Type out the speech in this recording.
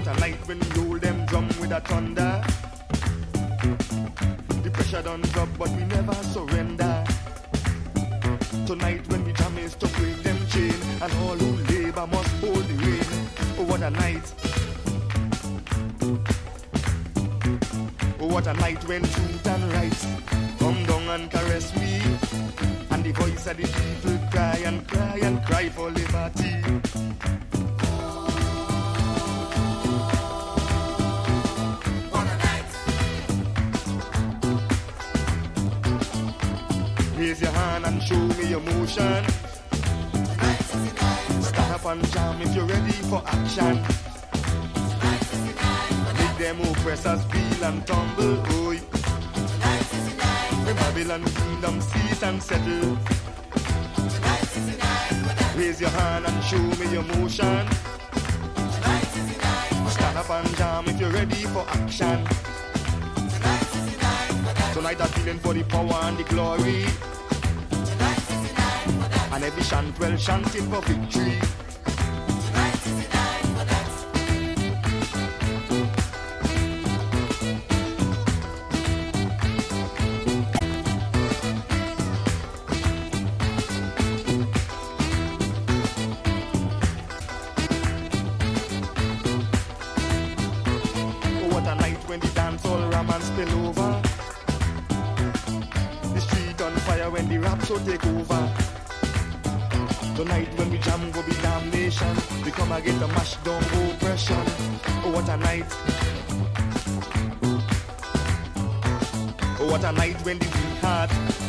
what a night when we roll them drum with a thunder. The pressure done drop, but we never surrender. Tonight when we jam is to break them chain, and all who labor must hold the rain. Oh, what a night. Oh, what a night when truth and right come down and caress me, and the voice of the people cry and cry and cry for liberty. What a night. Raise your hand and show me your motion. Tonight is the night. Stand up and jam if you're ready for action. Tonight is the night. Make them oppressors feel and tumble, boy. Tonight is the night. The Babylon kingdom cease and settle. Tonight is the night. Raise your hand and show me your motion. Tonight is the night. Stand up and jam if you're ready for action. Tonight is the night. Tonight I'm feeling for the power and the glory, Tonight is the night. and every chantwell chanting for victory. Tonight is the night. Oh, what a night when the dance all romance spill over. The street on fire when the rap so take over. Tonight when we jam go be damnation. We come again to mash down oppression. Oh, what a night. Oh, what a night when the weak heart